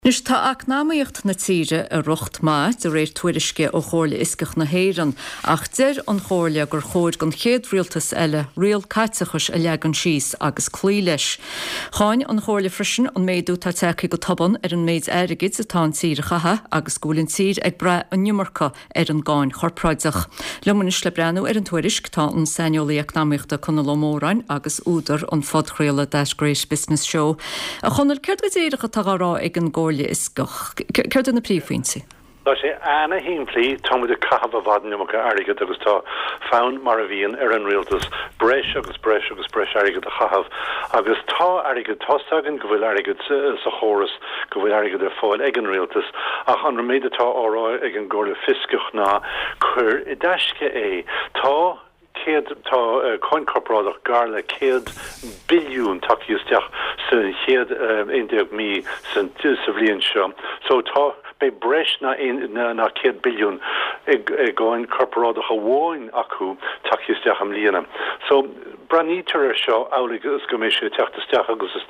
Nus tá ach námaíocht na tíre a rucht maith de réir tuairisce ó chóirla iscach na héireann ach deir an chóirla gur chóir gon chéad rialtas eile rial caitachas a leagan síos agus clí leis. Cháin an chóirla frisin an méadú tá techa go taban an méid airigid sa tá tíre chatha agus gúlinn tír ag bre an numarcha an gáin chorpráideach. Lemunis le brenn an tuairisc tá an seinolaíocht námaíochta chuna lomórain agus údar an fodchréile Grace Business Show. A chunal ceird go dtéirecha tagará ag an gáirla iscach. Ceird na príomhhaointí? Tá sé anna himplí táid a cahabh bhadan amach airigid agus tá fán mar a bhíon an rialtas breis agus airigid a chahabh agus tá airigid tásagan go bhfuil airigid sa chóras go bhfuil airigid ar fáil ag an rialtas ach an méid atá árá ag an gáirla fiscach ná chur i dteisce é tá céad tá coin corporádach garla céad billiún takeíosteach sa chéad 1 mí sa bhliain seo. So tá be breis na céad billiún ag gáin corporádach a bháin acu takeíosteach am líana. So branítar seo álagus go mééis sé teachtasteach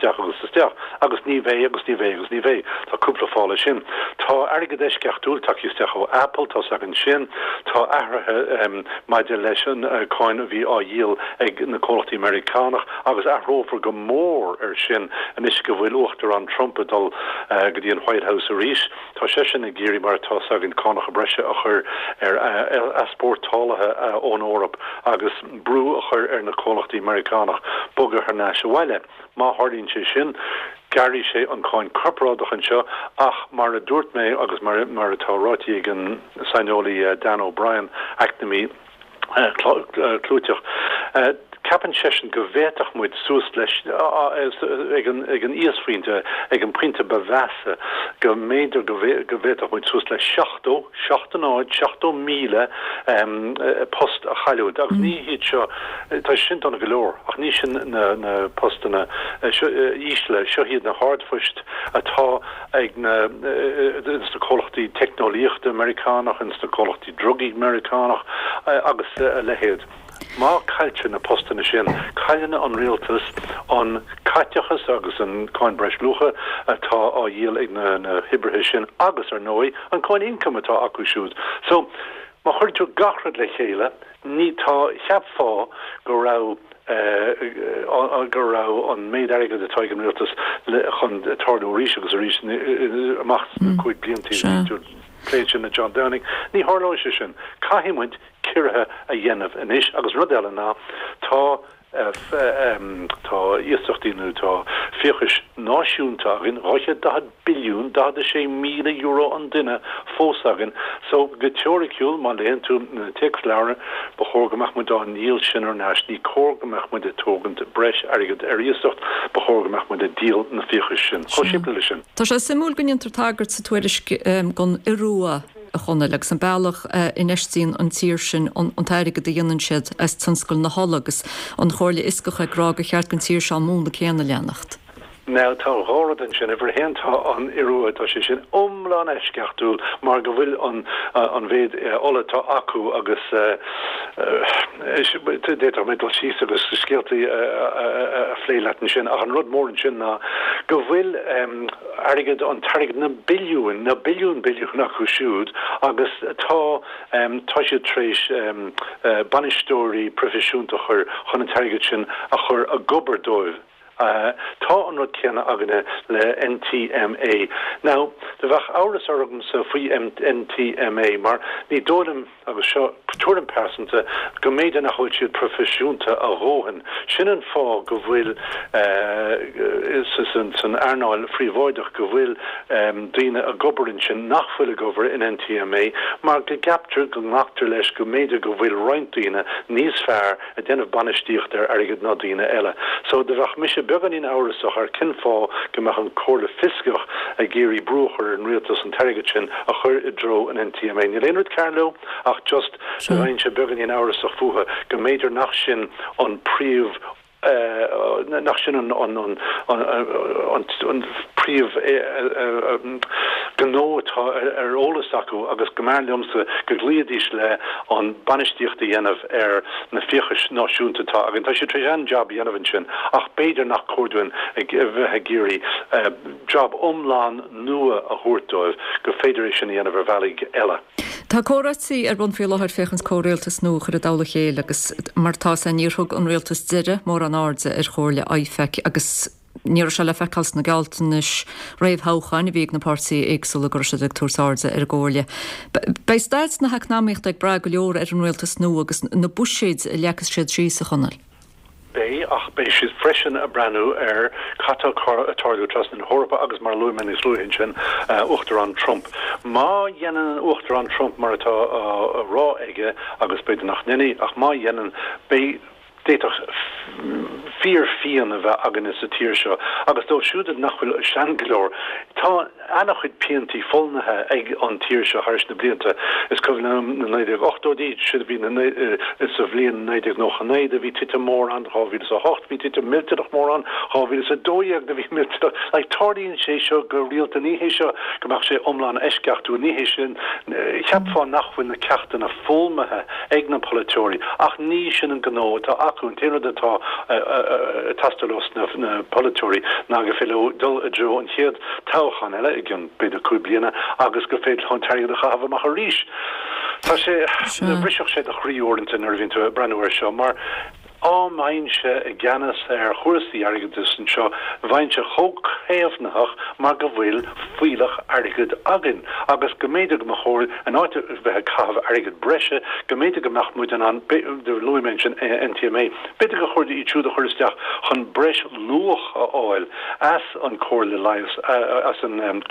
agus ní bhéh tá cúpla fála sin. Tá airgad éisceachtúil takeíosteach ó Apple tá sagan sin tá ahrathe maidir leis an coin a bhí á díal ag na cólachtaí Americánach agus athrófar go mór ar sin an is go bhfuil uachtar an Trumpedal go dtí an White House a ríis. Tá sé sin ag géirí mar tá sagan cánach a breise a chur ar aspórtálathe ón Órap agus brú a chur ar na cólachtaí Americánach bogar ar náis bhile. Má hardín sé sin garí sé an cáin corporádach an seo ach mar a dúirt mé agus mar a tárátíí ag an seinolaí Dan O'Brien acnamí clúteach. Capan session go bhéach muid sús leis ag an íosfrinte ag an printe bevese go méidir go bhéach muid sús leis 7 míle post a chaúd agus ní hiad seo tá sin an golóir ach ní sin na postna ísle seo hiad na hardfuist atá ag na cólachtaí technolíocht Americánach ins na cólachtaí drugí Americánach agus lehéad. Má caiilte na postana sin caiilena an rialtas an caiteachas agus an cáin breis lucha atá á díal ag na hibrethe sin agus ar nói an cáin income atá acu siúd. So má chuirú gachrad le chéile ní tá cheapfá go rá an méid airigid atá ag an rialtas chun tardú ríis agus a ríis amach chuig bliantí Pléin na John Downing, ní háló sin caiimiid cirithe a dhéanamh inis agus rud eile ná tá íochttaíú tá fiochas náisiúnta agin ráiche 10 billiún 10 míle euro an duine fósagin, so go teoriciúil má léon tú na teachláire ba chógamach mu dá níl sin ar náis ní cógamach mu de tógant breis airigid ar íocht ba chógamach mu de díal na fiochas sin. Chosípla sin. Tá sé simúl gon intertágart sa tuairisc gon iúa a chuna le san bailach in eistín an tíir sin an tairigad a dhéanaan siad as tanscoil na holagus an chóirla iscacha grá go cheart gon tíir se an múna céanna leannacht. Now tá hádan sin bhar héntá an iúa tá sé sin omláán eisceachtúil mar go bhfuil an bhéad olatá acu agus détar mé sí agus scéaltaí a phléileatan sin ach an rud mór an sin ná go bhfuil airigid an tarigid na billiún acu siúd agus tá sé tréis banistóirí profisiúnta chur chun an tarigid sin a chur a gobardóibh. Tá an rud céanna agana le NTMA. Now, de bheith áras organ sa faoi NTMA, mar ní dólam agus seo tuairim persanta go méidir nach chuid siad profisiúnta a róhan. Sin an fá go bhfuil san airnáil phríomhóideach go bhfuil daoine a gobarin sin nachfuil a gobar in NTMA, mar go gaptar go ngachtar leis go méidir go bhfuil rointíine níos fearr a déanamh banistíocht ar airigid ná daoine eile. So de bheith mise began in áras ar cinfá go meach an cóirla fiscach a géirí brúchar an rialtas an tarigid sin a chur i dro an NTMA. Ní léonrad Carlo ach just bhain se began in áras a fuha go méidir nach sin an príomh nach sin an príomh gan gó ólas acu agus gomarliumsa go gliadís le an banisteochtta dhéanamh na fichas náisiúntatá agin tá sé trean job dhéanamhann sin ach beidir nach cordúin bheitthe géirí job omláán nua a thuirtóibh go féidir sin dhéanamh bhealaigh eile. Tá córáí bun fi láthir fechans córéaltas nó chu a dála chéile agus martá a níorthg an réaltas deire mór an áde chóirle aifeic agus níor se le fecals na galtanis réimhthchain i bhíag napásaí éagsúla gur se túsáde ggóirle. Bei staid na heicnáíocht ag bra go leor an réaltas nó agus na buisiid leachas siad trí a chonal. Bei ach bei she's freshen a branu kata atardu trust in Horpa agus mar lumen is luhin sin uchter an Trump. Ma yenen uchter an Trump marata raw ege agus bei nach nini ach ma yenen bei déach fear fian a bheith agan is a tíir seo agus dó siúdad nachfuil seanglór tá annach chud piantí folnathe ag an tíir seo thairs na blianta is cohfuil na 98 siad bhí is a bblion 99 a bhí tite mór an háhíil a 8 bhí tite milteach mór an háhíil a dóíag de bhí milteach le tádaíonn sé seo go rialta níhé seo goach sé omláán eisceachtú níhé sin cheapá nachfuil na ceachtain na fólmathe ag na polytóí ach ní sin an gó tá acuún téad atá tastalos na polytóí ná go féile dul a dro an chiad táchan eile ag an beidir cúbliana agus go féad chun tairgad a chahabh amach a ríis. Tá sé briseach sé a chríúirnta ar bhíonn tú breúir seo mar ámainse a gceannas chuirsaí airgead san seo bhaintse chóchéamhnach mar go bhfuil fuiilech airgead agin agus go méidir go chóir an áite bheith cabh airgead breise go méidir go meachmúid an de lumen sin NTMA beidir go chuirda í trúda chuirsteach chun breis luach a áil as an cóirla lais as an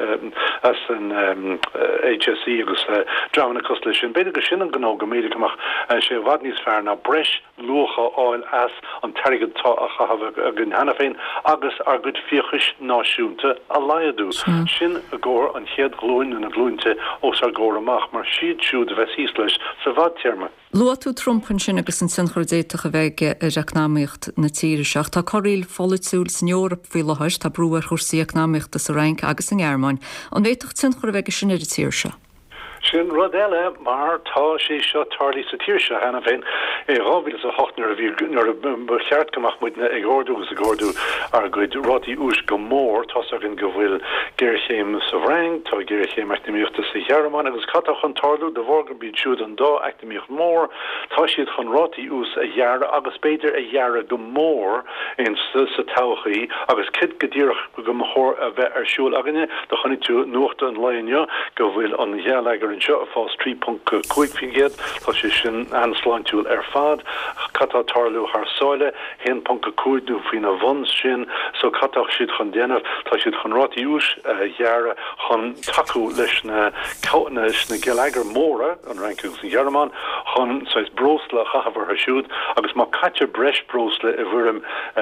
HSE agus drama cos lei sin beidir go sin an gó go méidir goach sé bhhad níos fearr na breis luach áil as an teirgad tá a chahabh a gin hena féin agus ar go fiochas náisiúnta a laiadú. Sin a ggóir an chiad glúin na glúinte os ar ggóir amach mar siad siúd a bheith híos leis sa bhd téirme. Luú Trumpan sin agus an sin chuirdéiteach a bheith reachnáíocht na tíiri seach tá choíil folliúil san Eorp fí leis tá brúar chósaí eachnáíocht sa rank agus an Gearmáin an bhéiteach sin chuir bheith sin ar a tíir se. Sin rodile mar tá sé seo tarlí sa tíir se hena féin ráhíil a hochtnar a bhí nar cheart goach muidna ag gordú agus a gordú ar goid rodí ús go mór tá agin go bhfuil géirchéim sa bhrang tá géirchéim eachtamíochtta sa Gearmáin agus catach an tarlú de bhór go bíd siúd an dá eachtamíocht mór tá siad chun rodí ús a dhearra agus beidir a dhearra go mór in sa táchaí agus kid godíirech go mthór a bheith ar siúil aganine do chunig tú nuachta an leine go bhfuil an dhealagar seo a fás 3.5 fingéad tá sé sin ansláintúil ar fad catá tarlú haar sáile 1.5 faoin a bhon sin so catach siad chun déanamh tá siad chun rátaí ús dhearra chun taú leis na gealagar móra an ranking san Gearmáin chun sais brosla chahabhar a siúd agus má caite breis brosla a bhuirim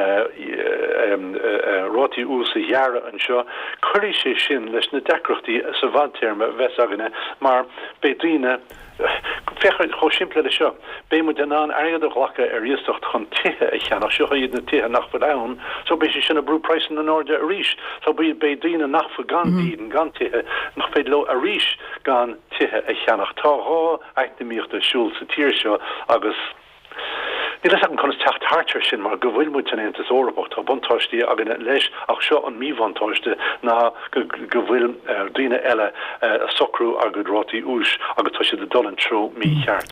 rátaí ús a dhearra an seo chuirí sé sin leis na decrochtaí sa bhd téirme bheits aganine mar Beidrine fechar cho simple seo. Bé mu den an airgad lacha ar riastocht chun tithe a cheannach seo iad na tithe nach fu ann, so bé sé sinna brú price in an orde a ríis, so bí Beidrine nach fu gan bíden gan tithe nach féid lo a ríis gan tithe a cheannach táá eachtamíocht a siúil sa tíir seo agus Ní leis an chunas techt hartar sin mar go bhfuil mu an antas órabacht tá buntáistí a gan leis ach seo an míhantáiste ná go bhfuil duine eile a socrú a go rátaí ús agus tá si de dolan tro mí cheart.